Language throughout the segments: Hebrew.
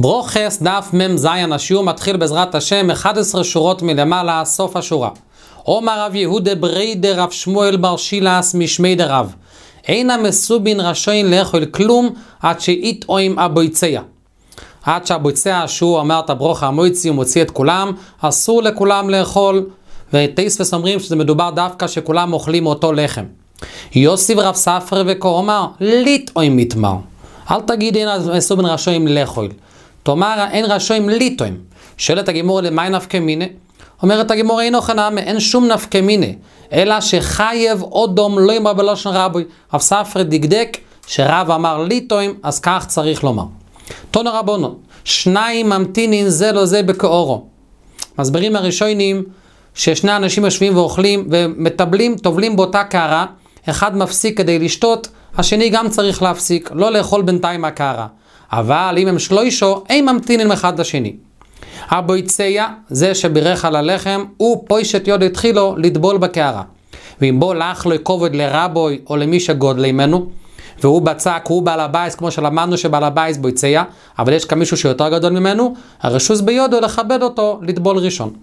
ברוכס דף מ"ז, השיעור מתחיל בעזרת השם 11 שורות מלמעלה, סוף השורה. אומר רב יהודה בריידה רב שמואל בר שילס משמי דרב, אינה מסובין רשאין לאכול כלום עד שיטעום הבויציה. עד שהבויציה שהוא אומר את הברוכה המויצי ומוציא את כולם, אסור לכולם לאכול, ותייספס אומרים שזה מדובר דווקא שכולם אוכלים אותו לחם. יוסיף רב ספר וכאומר ליטעום מתמר, אל תגיד אין מסובין רשאין לאכול, תאמר אין רשאים ליטוים. שואלת הגמור למי נפקא מינה? אומרת הגמור אינו חנמי, אין שום נפקא מינה, אלא שחייב אודום לא יאמר בלשון רבי. רב ספר דקדק שרב אמר ליטוים, אז כך צריך לומר. תנו רבונו, שניים ממתינין זה לא זה בכאורו. מסברים הראשונים ששני אנשים יושבים ואוכלים ומטבלים, טובלים באותה קערה, אחד מפסיק כדי לשתות, השני גם צריך להפסיק, לא לאכול בינתיים הקערה. אבל אם הם שלוישו, הם ממתינים אחד לשני. הבויציה, זה שבירך על הלחם, הוא פוישת יוד התחילו לטבול בקערה. ואם בו לך לו כובד לרבוי או למי שגודל ממנו, והוא בצק, הוא בעל הבייס, כמו שלמדנו שבעל הבייס בויציה, אבל יש כמישהו שיותר גדול ממנו, הרשוס ביודו לכבד אותו לטבול ראשון.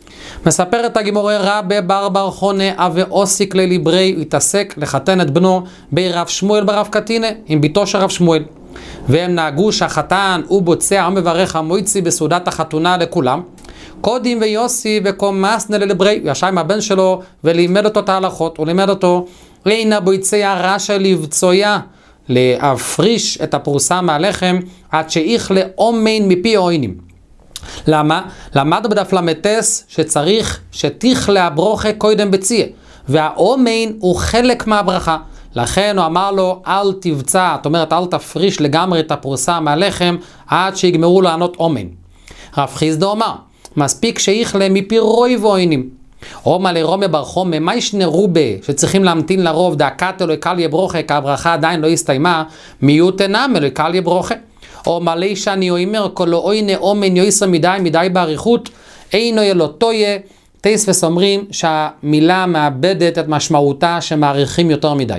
מספרת הגמורה רבי בר חונה אבי אוסיק לליברי, התעסק לחתן את בנו ברב שמואל ברב קטינה, עם ביתו של רב שמואל. והם נהגו שהחתן הוא בוצע מברך המויצי בסעודת החתונה לכולם. קודים ויוסי וקומסנה ללברי, הוא ישב עם הבן שלו ולימד אותו את ההלכות. הוא לימד אותו אינה בויציה רשע לבצויה, להפריש את הפרוסה מהלחם עד שיכלה אומן מפי עוינים. למה? למד בדף למטס שצריך שתכלה הברוכה קודם בציה, והאומן הוא חלק מהברכה. לכן הוא אמר לו אל תבצע, זאת אומרת אל תפריש לגמרי את הפרוסה מהלחם עד שיגמרו לענות אומן. רב חיסדא אמר מספיק שיכלה מפי רוי ועוינים. אומר לרומי בר חומי מה ישנרו בה שצריכים להמתין לרוב דאקת אלוהי קליה ברוכה, כי הברכה עדיין לא הסתיימה, מיעוט אינם אלוהי קליה ברוכה. או מלא שאני אומר כל אוינה אומן יויסר מדי באריכות אינו ילוטויה. תייספס אומרים שהמילה מאבדת את משמעותה שמעריכים יותר מדי.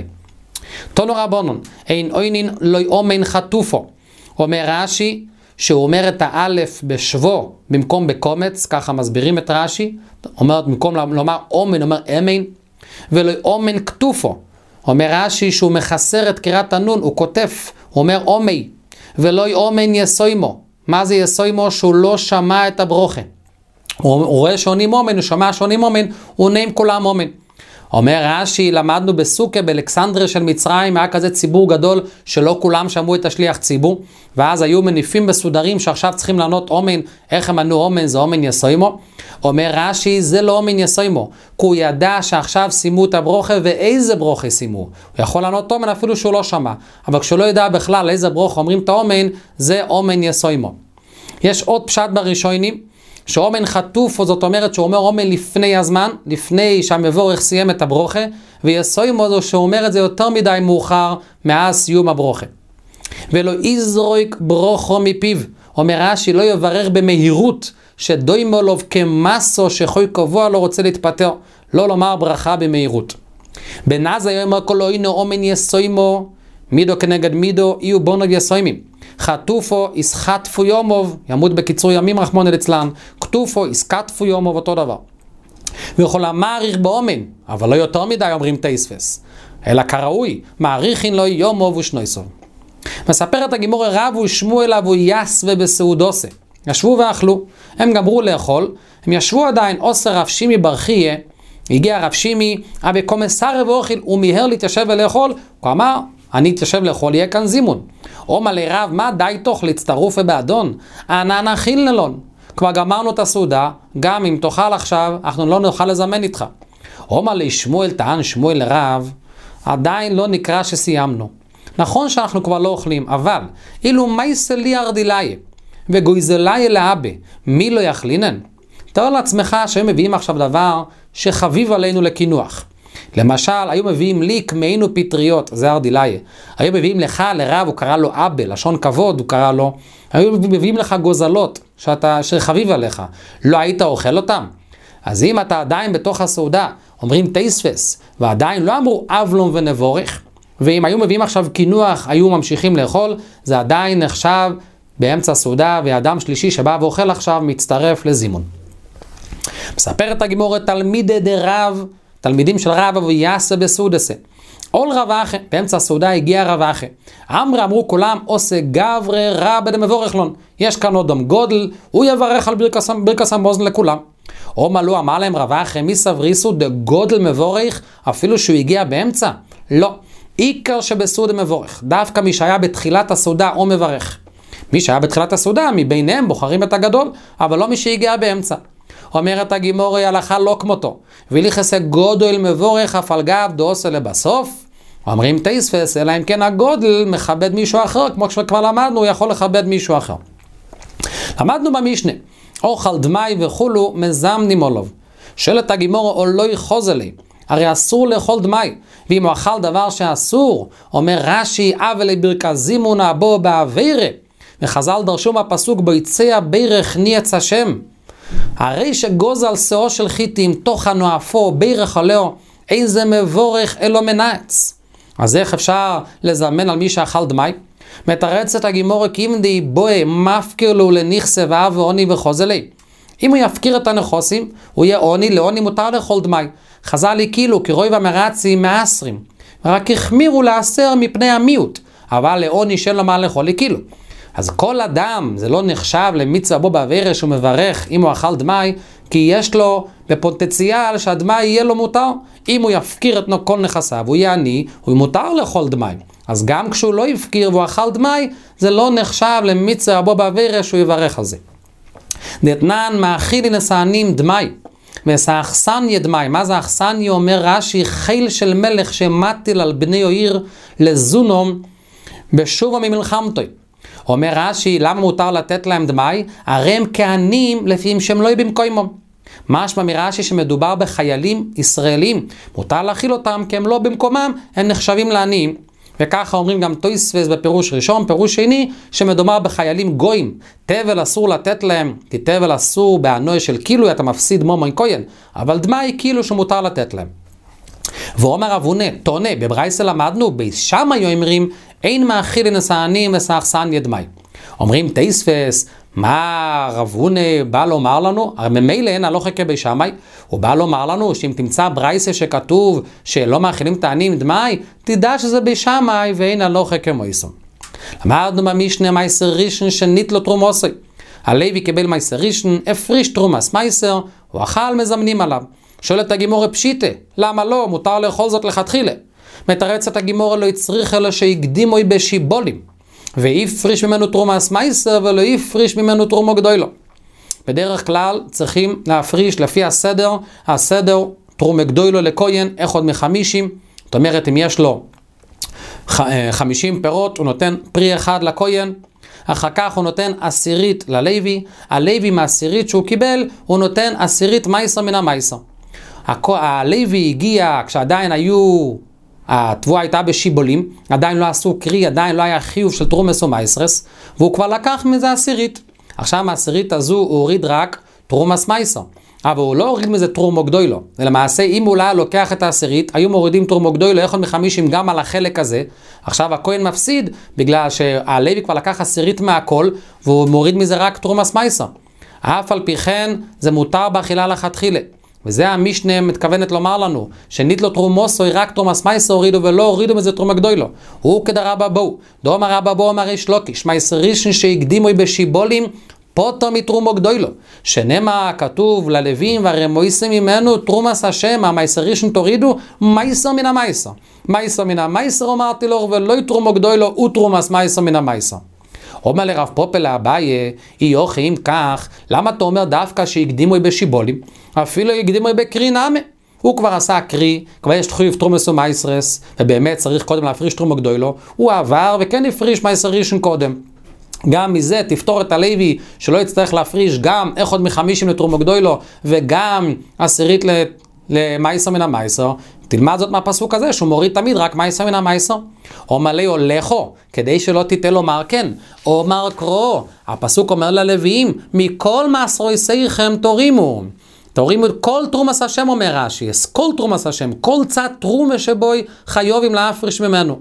תנו רבונון, אין אוינין לא אומן חטופו. אומר רש"י שהוא אומר את האלף בשבו במקום בקומץ, ככה מסבירים את רש"י, אומר במקום לומר אומן אומר אמן, ולא אומן כתופו. אומר רש"י שהוא מחסר את קריאת הנון, הוא כותב, הוא אומר אומי, ולא אומן יסוימו. מה זה יסוימו? שהוא לא שמע את הברוכה. הוא רואה שעונים אומן, הוא שמע שעונים אומן, הוא נעים כולם אומן. אומר רש"י, למדנו בסוכה באלכסנדריה של מצרים, היה כזה ציבור גדול שלא כולם שמעו את השליח ציבור, ואז היו מניפים בסודרים שעכשיו צריכים לענות אומן. איך הם ענו אומן? זה אומן יסוימו. אומר רש"י, זה לא אומן יסוימו, כי הוא ידע שעכשיו שימו את הברוכה, ואיזה ברוכה שימו. הוא יכול לענות אומן אפילו שהוא לא שמע, אבל כשהוא לא יודע בכלל איזה ברוכה אומרים את האומן, זה אומן יסוימו. יש עוד פשט בראשונים, שאומן חטוף, זאת אומרת שהוא אומר אומן לפני הזמן, לפני שהמבורך סיים את הברוכה, ויסוימו זו שהוא אומר את זה יותר מדי מאוחר מאז סיום הברוכה. ולא יזרוק ברוכו מפיו, אומר רש"י לא יברך במהירות, שדוימו לו כמסו שחוי קבוע לא רוצה להתפטר, לא לומר ברכה במהירות. בנזה יאמר כל אוינו אומן יסוימו, מידו כנגד מידו יהיו בונוב יסוימים. חטופו יסחטפו יומוב, ימות בקיצור ימים רחמון אצלן, כתופו יסקטפו יומוב, אותו דבר. ויכול המעריך באומן, אבל לא יותר מדי אומרים תייספס, אלא כראוי, מעריכין לו יומוב ושנויסוב. מספרת הגמור רב ושמו אליו ויס ובסעודוסה. ישבו ואכלו, הם גמרו לאכול, הם ישבו עדיין עושה רב שימי ברכיה, הגיע רב שימי, אבי קומסר ואוכל, הוא מיהר להתיישב ולאכול, הוא אמר, אני אתיישב לאכול, יהיה כאן זימון. אומר לרב, מה די תוך להצטרוף באדון? אנא נכיל נלון. כבר גמרנו את הסעודה, גם אם תאכל עכשיו, אנחנו לא נוכל לזמן איתך. אומר לשמואל, טען שמואל לרב, עדיין לא נקרא שסיימנו. נכון שאנחנו כבר לא אוכלים, אבל אילו מייסלי ארדילאי וגויזלאי לאבא, מי לא יחלינן? תאר לעצמך שהם מביאים עכשיו דבר שחביב עלינו לכינוח. למשל, היו מביאים ליק מעינו פטריות, זה ארדילאי. היו מביאים לך לרב, הוא קרא לו אבא, לשון כבוד הוא קרא לו. היו מביאים לך גוזלות שחביב עליך. לא היית אוכל אותם? אז אם אתה עדיין בתוך הסעודה, אומרים תייספס, ועדיין לא אמרו אבלום ונבורך, ואם היו מביאים עכשיו כינוח, היו ממשיכים לאכול, זה עדיין נחשב באמצע סעודה, ואדם שלישי שבא ואוכל עכשיו מצטרף לזימון. מספרת הגמורה תלמידי דרב, תלמידים של רב ויעשה בסעודסה. אול רב אחי, באמצע הסעודה הגיע רב אחי. אמרו כולם, עושה גברי רב דמבורך לון. יש כאן אדם גודל, הוא יברך על ברכס המאזן לכולם. אמרו, אמר להם רב אחי, מי סבריסו דגודל מבורך, אפילו שהוא הגיע באמצע? לא. עיקר שבסעודה מבורך. דווקא מי שהיה בתחילת הסעודה או מברך. מי שהיה בתחילת הסעודה, מביניהם בוחרים את הגדול, אבל לא מי שהגיע באמצע. אומרת הגמורה, הלכה לא כמותו. וליחסה גודל מבורך אף על גב דעושה לבסוף. אומרים תייספס, אלא אם כן הגודל מכבד מישהו אחר, כמו שכבר למדנו, הוא יכול לכבד מישהו אחר. למדנו במשנה, אוכל דמי וכולו מזמנים עולוב. שואלת הגמורה, או לא יחוז אלי, הרי אסור לאכול דמי, ואם הוא אכל דבר שאסור, אומר רש"י, אבל ברכת זימון הבו בעבירה, וחז"ל דרשו מהפסוק בו יצא ברך ניץ השם. הרי שגוז על שאו של חיטים תוך הנואפו ברך עליו, אין זה מבורך אלו מנעץ. אז איך אפשר לזמן על מי שאכל דמי? מתרצת הגמורה כי אם די בוי מפקיר לו לנכסה ואב ועוני וחוזלי. אם הוא יפקיר את הנכוסים, הוא יהיה עוני, לעוני מותר לאכול דמי. חז"ל לי כאילו כי רוב המרצים מאסרים. רק החמירו לאסר מפני המיעוט, אבל לעוני שאין לו מה לאכול לי כאילו. אז כל אדם, זה לא נחשב למצווה בו בעבירה שהוא מברך אם הוא אכל דמי, כי יש לו בפוטנציאל שהדמי יהיה לו מותר. אם הוא יפקיר את כל נכסיו, הוא יהיה עני, הוא מותר לאכול דמי. אז גם כשהוא לא יפקיר והוא אכל דמי, זה לא נחשב למצווה בו בעבירה שהוא יברך על זה. דתנן מאכילי נשאנים דמי, וסאכסניה דמי. מה זה אכסניה? אומר רש"י, חיל של מלך שמטיל על בני עיר לזונום בשובו ממלחמתוי. אומר רש"י, למה מותר לתת להם דמי? הרי הם כהנים לפי שהם לא יהיו במקומם. משמע מרש"י שמדובר בחיילים ישראלים, מותר להכיל אותם כי הם לא במקומם, הם נחשבים לעניים. וככה אומרים גם תוספות בפירוש ראשון, פירוש שני, שמדובר בחיילים גויים. תבל אסור לתת להם, כי תבל אסור בענוי של כאילו אתה מפסיד מומון כהן, אבל דמי כאילו שמותר לתת להם. ואומר אבונה, תונה, בברייסה למדנו, בשם היו אומרים, אין מאכיל נשאנים וסאכסניה דמי. אומרים תייספס, מה רבונה בא לומר לנו? הרי ממילא אין הלכה כבשמאי, הוא בא לומר לנו שאם תמצא ברייסה שכתוב שלא מאכילים תעניים דמי, תדע שזה בשמאי ואין הלכה כמויסם. למדנו במשנה מייסר ראשון שנית לו תרומוסי. הלוי קיבל מייסר ראשון, הפריש תרומס מייסר, הוא אכל מזמנים עליו. שואלת הגמורה פשיטה, למה לא? מותר לאכול זאת לכתחילה. מתרצת הגמורה לא יצריך אלא שהקדימוי בשיבולים, ואיפריש ממנו תרומס מייסר ולא יפריש ממנו תרומו גדולו. בדרך כלל צריכים להפריש לפי הסדר תרומה גדולו לכהן, אחד מ50. זאת אומרת, אם יש לו 50 פירות, הוא נותן פרי אחד לכהן, אחר כך הוא נותן 10 ללוי, הלוי מהעשירית שהוא קיבל, הוא נותן 10 מייסר מן המייסר. הלוי הגיע כשעדיין התבואה הייתה בשיבולים, עדיין לא עשו קרי, עדיין לא היה חיוב של תרומס או מייסרס, והוא כבר לקח מזה 10. עכשיו מהעשירית הזו הוא הוריד רק תרומס מייסר, אבל הוא לא הוריד מזה תרומו גדולו. למעשה אם הוא היה לוקח את 10, היו מורידים תרומו גדולו, אחד מ50 גם על החלק הזה. עכשיו הכהן מפסיד בגלל שהלוי כבר לקח 10 מהכל, והוא מוריד מזה רק תרומס מייסר. אף על פי כן זה מותר באכילה לכתחילה. וזה המשנה מתכוונת לומר לנו, שנית לו תרומוסו, רק תרומס מייסר הורידו ולא הורידו מזה תרומה גדולו. הוא כדרבא בו, דאמר רבא בו אמר ריש לוקיש, מייסר ראשון שהקדימו בשיבולים, פוטו מתרומו גדולו. שנאמר כתוב ללווים והרמויסים ממנו תרומס השם, המייסר ראשון תורידו, מייסר מן המייסר. מייסר מן המייסר אמרתי לו, ולא תרומו גדולו, הוא תרומס מייסר מן המייסר. אומר לרב פופל לאביי, יוכי אם כך, למה אתה אומר דווקא שהקדימו בשיבולים? אפילו הקדימו בקרי נאמה. הוא כבר עשה קרי, כבר יש תחויב תרומס ומייסרס, ובאמת צריך קודם להפריש תרומו גדולו, הוא עבר וכן הפריש מייסר ראשון קודם. גם מזה תפתור את הלוי שלא יצטרך להפריש גם אחד מ50 לתרומו גדולו, וגם 10 למייסר מן המייסר. תלמד זאת מהפסוק הזה שהוא מוריד תמיד רק מייסר מן המייסר. אומר לי הולכו, כדי שלא תיתן לו מרקן, אומר קרוא, הפסוק אומר ללוויים, מכל מעשרוי סייכם תורימו. תורימו כל תרומס השם, אומר רש"י, כל תרומס השם, כל צד תרומה שבוי חיובים להפריש ממנו.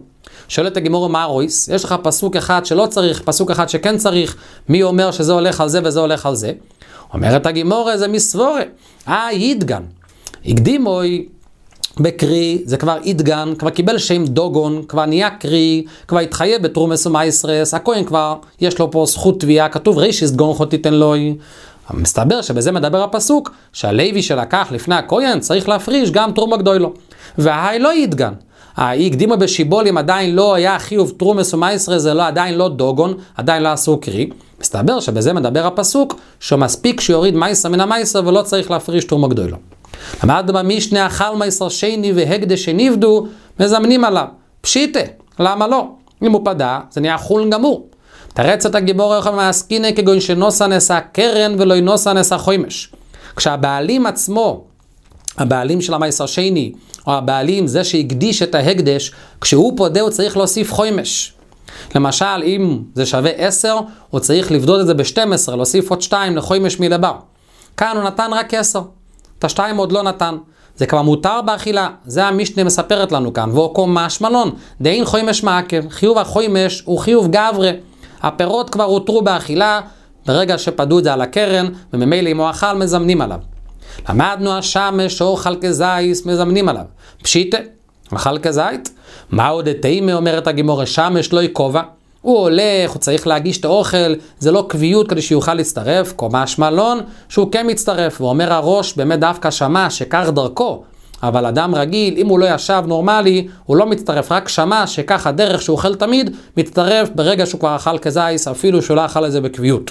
שואלת הגמרא מה רויס? יש לך פסוק אחד שלא צריך, פסוק אחד שכן צריך, מי אומר שזה הולך על זה וזה הולך על זה? אומרת הגמרא זה מסבורה, ידגן. הקדימוי בקרי, זה כבר ידגן, כבר קיבל שם דוגון, כבר נהיה קרי, כבר התחייב בתרומס ומייסרס, הכהן כבר יש לו פה זכות תביעה, כתוב רישיס גונכו תיתן לוי. מסתבר שבזה מדבר הפסוק, שהלוי שלקח לפני הכהן צריך להפריש גם תרומה גדולו. והי לא ידגן. הקדימו בשיבולים עדיין לא היה חיוב תרומס ומייסרס, זה עדיין לא דוגון, עדיין לא עשו קרי. מסתבר שבזה מדבר הפסוק, שמספיק שיוריד מייסר מן המייסר ולא צריך להפריש תרומה גדולו. למד במשנה אכל מייסר שני והקדש שנבדו, מזמנים עליו. פשיטה, למה לא? אם הוא פדה, זה נהיה חולן גמור. תרצת הגיבור יוכל מעסקיני כגון שנוסה נסה קרן ולא נוסה נסה חוימש. כשהבעלים עצמו, הבעלים של המייסר שני, או הבעלים זה שהקדיש את ההקדש, כשהוא פודה הוא צריך להוסיף חוימש. למשל, אם זה שווה 10, הוא צריך לבדוד את זה ב-12, להוסיף עוד 2 לחוימש מלבר. כאן הוא נתן רק 10. את ה2 עוד לא נתן. זה כבר מותר באכילה. זה המשנה מספרת לנו כאן. ועוקום משמלון. דאין חוימש מעקב. חיוב החוימש הוא חיוב גברה. הפירות כבר הותרו באכילה, ברגע שפדו את זה על הקרן, וממילא אם הוא אכל מזמנים עליו. למדנו השמש או חלקי זייס מזמנים עליו. פשיטה, חלקי זית. מה עוד תאימה אומרת הגמרא, שמש לא יקובה. הוא הולך, הוא צריך להגיש את האוכל, זה לא קביעות כדי שיוכל להצטרף, קומה שמלון, שהוא כן מצטרף. ואומר הראש, באמת דווקא שמע שכך דרכו, אבל אדם רגיל, אם הוא לא ישב נורמלי, הוא לא מצטרף, רק שמע שכך הדרך שהוא אוכל תמיד, מצטרף ברגע שהוא כבר אכל כזייס, אפילו שהוא לא אכל את זה בקביעות.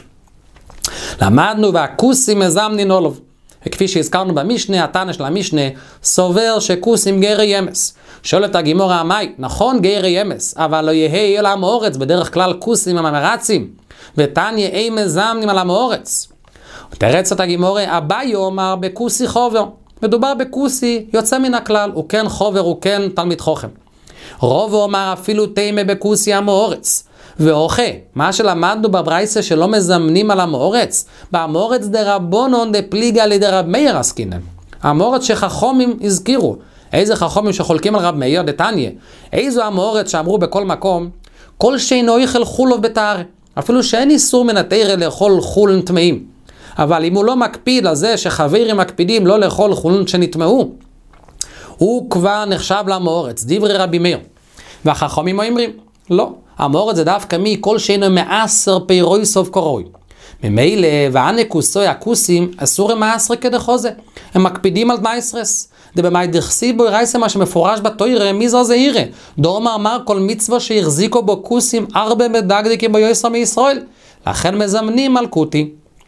למדנו והכוסים מזמנין אולוב. וכפי שהזכרנו במשנה, התנא של המשנה, סובר שכוסים גרי ימס. שואלת הגמרא המאי, נכון גרי ימס, אבל לא יהי על המאורץ, בדרך כלל כוסים המרצים, ותניא אי מזמנים על המאורץ. תרצת הגמרא, אביי אומר בכוסי חובר. מדובר בכוסי יוצא מן הכלל, הוא כן חובר, הוא כן תלמיד חוכם. רוב אומר אפילו תימה בכוסי המאורץ. ואוכה, מה שלמדנו בברייסה שלא מזמנים על המאורץ, במאורץ דרבונון דפליגה לדרב מאיר עסקינם. המאורץ שחכומים הזכירו. איזה חכומים שחולקים על רב מאיר דתניא? איזו המאורץ שאמרו בכל מקום, כל שאינו יאכל חולוב בתארה. אפילו שאין איסור מן התארה לאכול חולן טמאים. אבל אם הוא לא מקפיד על זה שחברים מקפידים לא לאכול חולן שנטמאו, הוא כבר נחשב למאורץ, דברי רבי מאיר. והחכמים אומרים, לא. המאורץ זה דווקא מי כל שאינו מעשר פירוי סוף קורוי. ממילא והנקוסוי הכוסים אסור מעשר כדחוזה. הם מקפידים על מייסרס. דבמאי דכסיב בו רייסה מה שמפורש בתוירה מיזר זהירה. דורמה אמר כל מצווה שהחזיקו בו כוסים ארבע מדגדקים ביועסר מישראל. לכן מזמנים על כותי.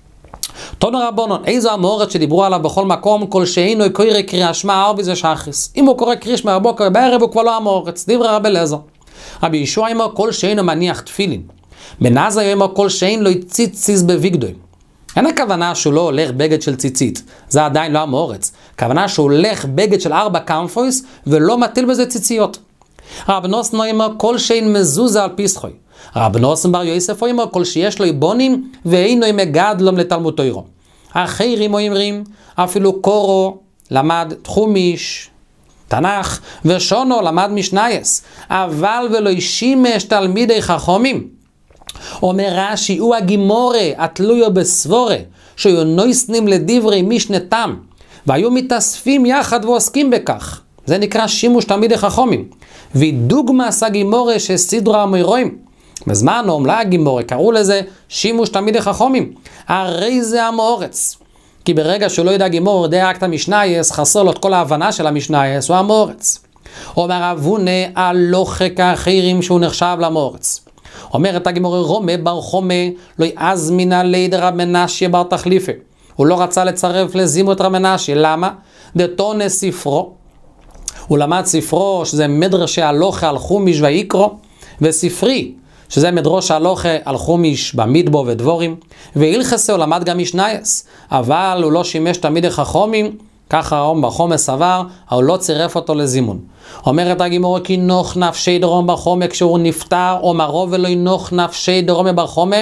תונו רבונון, איזו המאורץ שדיברו עליו בכל מקום, כל שאינו קורא קריאה שמע ארבי זה שחס. אם הוא קורא קריאה שמע בבוקר בערב הוא כבר לא המאורץ. דברי רבי אליעזר. רבי ישוע אמר כל שאינו מניח תפילין. בן עזריה אמר כל שאין לא ציציס בביגדוי. אין הכוונה שהוא לא הולך בגד של ציצית. זה עדיין לא המאורץ. הכוונה שהוא הולך בגד של 4 קמפויס ולא מטיל בזה ציציות. רב נוסן אמר כל שאין מזוזה על פיסחוי. רב נוסן בר יוסף אמר כל שיש לו איבונים ואינו מגדלום לתלמוד תורה. אחרים אומרים אפילו קורו למד תחומיש, תנ"ך, ושונו למד משנייס, אבל ולא ישימש תלמידי חכמים. אומר רש"י, הוא הגימורה, התלויו בסבורה, שהיו נויסנים לדברי משנתם, והיו מתאספים יחד ועוסקים בכך. זה נקרא שימוש תלמידי חכמים. ודוגמס הגימורה שסדרה המוירואים. בזמן אומלה הגימורה, קראו לזה שימוש תלמידי חכמים. הרי זה המאורץ. כי ברגע שהוא לא ידע גימור, יודע רק את המשנייס, חסר לו את כל ההבנה של המשנייס, הוא המאורץ. אומר אבונה, הלוכה כאחרים שהוא נחשב למאורץ. אומרת הגימור, רומה בר חומה, לא יעזמינה ליד רב מנשיה בר תחליפה. הוא לא רצה לצרף לזימות רב מנשיה, למה? דתונה ספרו. הוא למד ספרו, שזה מדרשי הלוכה על חומיש ויקרו, וספרי, שזה מדרוש הלוכה על חומיש במדבו ודבורים, והילכסה הוא למד גם משנייס, אבל הוא לא שימש תלמידי חכמים, ככה רום בחומה סבר, אבל לא צירף אותו לזימון. אומרת הגימורה כי נוח נפשי דרום בחומה כשהוא נפטר, או מרוב ולא נוח נפשי דרום בחומה,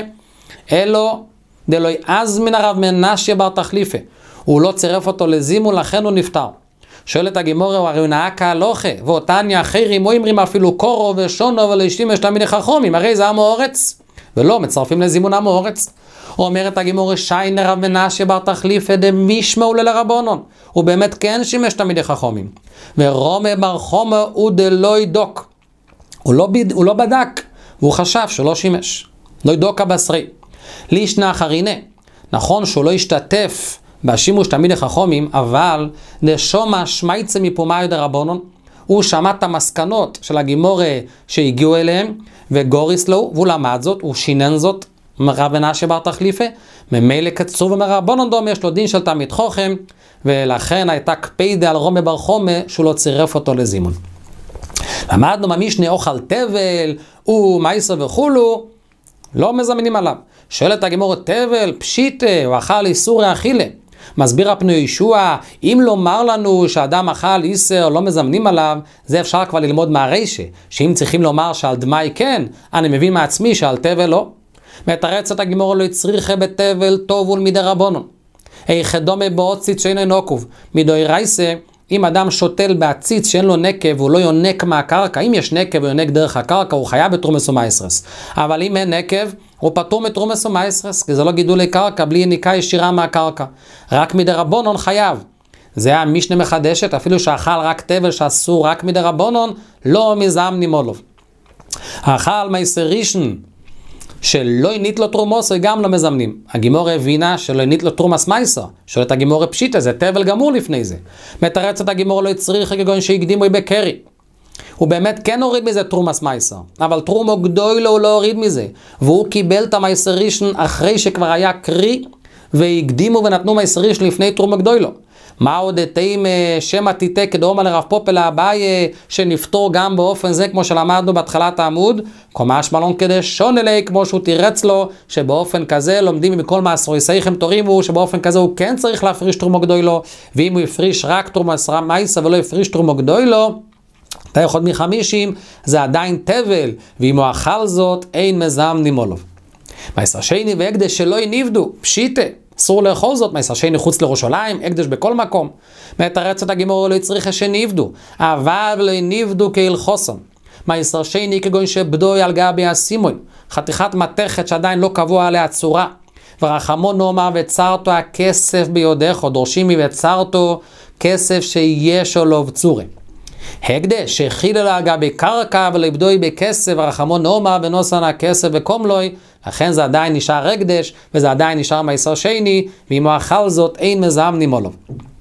אלו דלוי אז מן הרב מנשיה בר תחליפה. הוא לא צירף אותו לזימון, לכן הוא נפטר. שואלת הגימורה, הרי נאה כהלוכה, ואותניה אחרים אומרים אפילו קורו ושונו ולהשתמש תלמידי חכמים, הרי זה עם האורץ, ולא מצרפים לזימון עם האורץ. אומרת הגימורה, שיינר רב מנשה בר תחליפא דמישמעו לרבונון, הוא באמת כן שימש תלמידי חכמים. ורומא בר חומא הוא דלא ידוק, הוא לא בדק, והוא חשב שלא שימש. לא ידוקה בשרי. לישנא אחרינה, נכון שהוא לא השתתף בשימוש תלמידי חכמים, אבל דשומע שמייצא מפומאי דרבונון, הוא שמע את המסקנות של הגימורה שהגיעו אליהם, וגוריס לו, והוא למד זאת, הוא שינן זאת, רב מנשה בר תחליפא, ממילא כתוב ומרבונון דומה, יש לו דין של תלמיד חכם, ולכן הייתה קפידה על רומא בר חומא, שהוא לא צירף אותו לזימון. למדנו במשנה אוכל תבל, ומייסה וכולו, לא מזמנים עליו. שואלת הגימורה, תבל, פשיטה, הוא אכל איסור האכילה. מסביר הפני ישוע, אם לומר לנו שאדם אכל איסר, לא מזמנים עליו, זה אפשר כבר ללמוד מהרישה, שאם צריכים לומר שעל דמי כן, אני מבין מעצמי שעל תבל לא. מתרצת הגימורה, לא יצריכה בתבל טוב ולמידי רבונון. איך דומה בעציץ שאין נוקוב, מדוי רייסה, אם אדם שותל בעציץ שאין לו נקב, הוא לא יונק מהקרקע. אם יש נקב ויונק דרך הקרקע, הוא חייב בתרומס ומייסרס. אבל אם אין נקב, הוא פטור מתרומס ומייסרס, כי זה לא גידולי קרקע, בלי יניקה ישירה מהקרקע. רק מדי רבונון חייב. זה המשנה מחדשת, אפילו שאכל רק תבל שאסור רק מדי רבונון, לא מזמנים מולוב. האכל מייסר ראשון, שלא ינית לו תרומוס וגם לא מזמנים. הגימורה הבינה שלא ינית לו תרומס מייסר. שואלת הגימורה פשיטה, זה תבל גמור לפני זה. מתרצת הגימורה, לא יצריך כגון שהקדימו בקרי. הוא באמת כן הוריד מזה תרומס מייסר, אבל תרומו גדולו הוא לא הוריד מזה. והוא קיבל את המייסר ראשון אחרי שכבר היה קרי, והקדימו ונתנו מייסר ראשון לפני תרומו גדולו. מה עוד אתם שם עתיתה כדאומה לרב פופל האביי שנפתור גם באופן זה כמו שלמדנו בהתחלת העמוד, קומש מלון כדי שון אלי כמו שהוא תירץ לו שבאופן כזה לומדים מכל מעשרו יסייכם תורימו שבאופן כזה הוא כן צריך להפריש תרומו גדולו, ואם הוא יפריש רק תרומו עשרה מייסה ולא יפריש תרומו גדולו אתה יכול מ50 זה עדיין תבל, ואם הוא אכל זאת אין מזמנים עליו. מייסר שני והקדש שלא יניבדו פשיטה, אסור לאכול זאת, מייסר שני חוץ לירושלים, הקדש בכל מקום. מתרצת הגימורה, לא יצריך שניבדו, אבל לא יניבדו כהלכוסם. מייסר שני כגון שבדוי על גבי הסימון, חתיכת מתכת שעדיין לא קבוע עליה צורה. ורחמו נאמר וצרתו הכסף ביודך, או דורשים מבצרתו כסף שיש או לא בצורה. הקדש שהכיל לה גבי קרקע ולא יבדוי בכסף, ורחמו נאמר ונוסן הכסף וקומלוי, לכן זה עדיין נשאר הקדש, וזה עדיין נשאר מייסר שני, ואם הוא אכל זאת אין מזמנים עליו.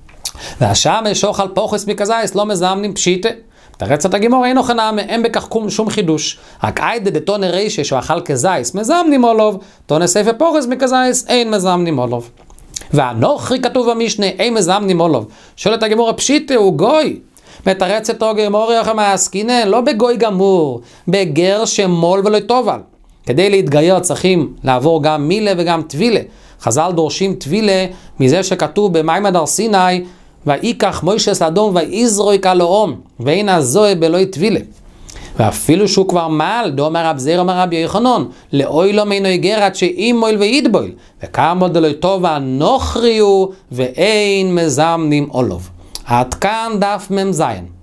והשמש אוכל פוחס מכזייס, לא מזמנים פשיטה. תרצת הגימורה אין אוכנם, אין בכך שום חידוש. רק עיידה דתונה רישה שהוא אכל כזייס, מזמנים עליו, תונה ספר פוחס מכזייס, אין מזמנים עליו. והנוכרי כתוב במשנה, אין מזמנים עליו. שואלת הגימורה פשיטה, הוא גוי. מתרצת הגימורה יוחם העסקינן, לא בגוי גמור, בגר שמול ולא טובל. כדי להתגייר צריכים לעבור גם מילה וגם טבילה. חז"ל דורשים טבילה מזה שכתוב במימד הר סיני, ויקח מוישה אדום ויזרוק על האום, ואין הזוהה בלוי טבילה. ואפילו שהוא כבר מעל, דאמר רב זירא אמר רבי יוחנן, לאוי לו מינו איגרת שאם מויל וידבויל, וכמה דלוי טוב הנוכריו ואין מזמנים עולוב. עד כאן דף מ"ז.